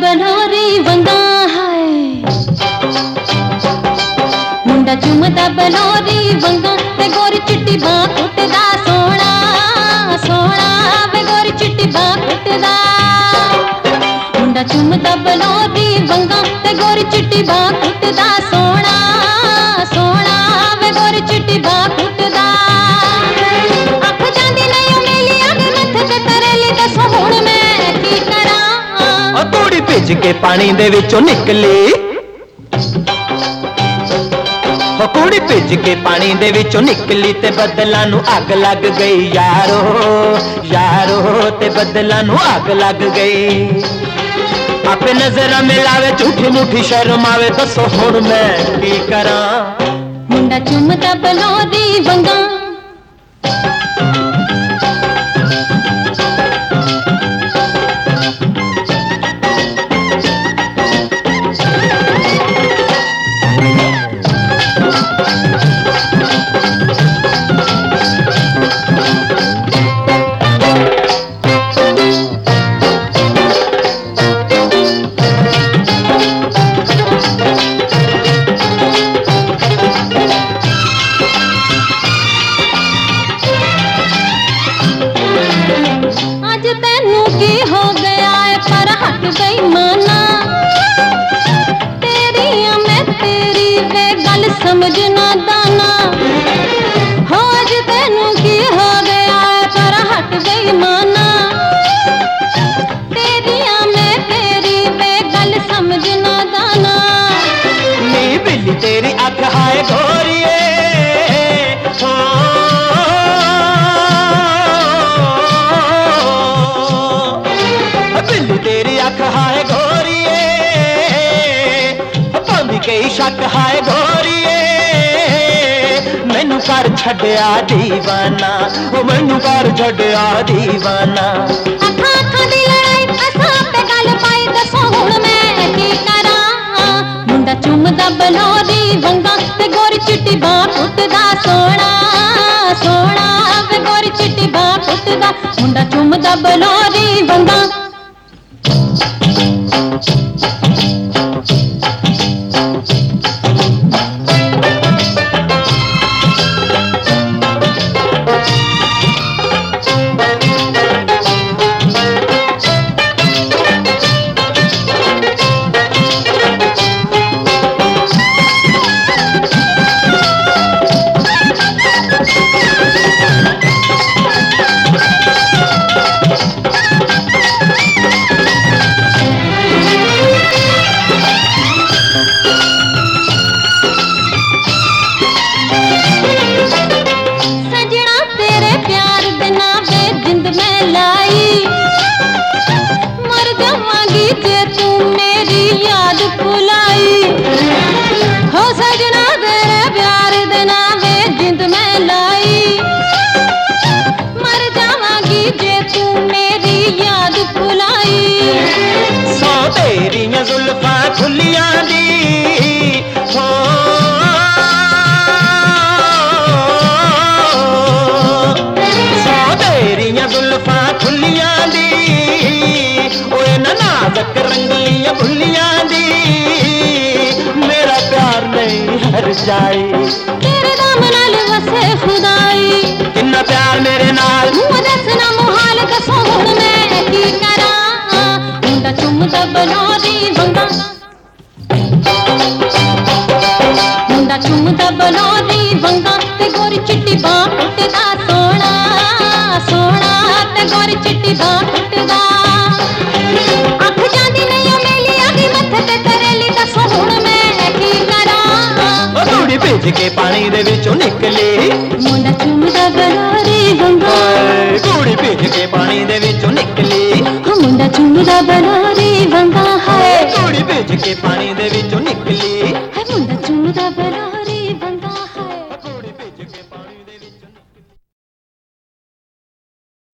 बनोरी वंगा है, मुंडा चुमदा बनोरी वंगा ते गोरी चिट्टी बां कुटदा सोना सोना वे गोरी चिट्टी बां कुटदा। मुंडा चुमदा बनोरी वंगा ते गोरी चिट्टी बां कुटदा सोना सोना वे गोरी चिट्टी बां कुटदा। अख जांदी नहीं मेली अग मथ ते तरेली दसो हुण मैं की करां। ओ तूड़ी भिज के पानी दे विचों निकली, हो कुड़ी भिज के पानी दे विचों निकली ते बदलां नूं अग लग गई यारो यारो ते बदलां नूं अग लग गई। आपे नजर मिलावे झूठी मूठी शर्म आवे दसो हुण मैं की करां। मुंडा चुमदा बनोरी वंगा की हो गया है पर हट गई माना तेरी मैं तेरी वे गल समझना दाना। हो अज तेनू की हो गया है पर हट गई माना तेरी मैं तेरी वे गल समझना दाना। नी बिल्ली तेरी अख हाय गोरिए तेरी अख हाय गोरिए पांदी कई शक हाय गोरिए मैनू कर छड्या दीवाना ओ मैनू कर छड्या दीवाना। अखा अखा दी लड़ाई असां पे गल पाई दसो हुण मैं की करां। मुंडा चुमदा बनोरी वंगा ते गोरी चिट्टी बां कुटदा सोना सोना वे गोरी चिट्टी बां कुटदा। मुंडा चुमदा बनोरी वंगा हो सजना तेरे प्यार दे नावे जिंद में लाई मर जावांगी जे तू मेरी याद भुलाई। सौ तेरियां जुल्फां खुलियां दी हो सौ तेरियां जुल्फां खुलियां दी ओए नाज़क रंगलियां भुलियां दी मेरा प्यार नहीं हर जाई तेरे नाम नाल वसे खुदाई। किन्ना प्यार मेरे नाल दसना मुहाल दसो हुण मैं की करां। मुंडा चुमदा बनोरी वंगा मुंडा चुमदा बनोरी वंगा ते गोरी चिट्टी बां कुटदा सोना सोना ते गोरी चिट्टी बां कुटदा। अख जांदी नहीं मेली अगी मथ ते तरेली दसो हुण मैं की करां। तूड़ी भिज के पानी दे विचों निकली मुंडा चुमदा बनोरी वंगा तूड़ी भिज के पानी दे विचों निकली मुंडा चुमदा बनोरी वंगा है तूड़ी भिज के पानी दे विचों निकली मुंडा चुमदा बनोरी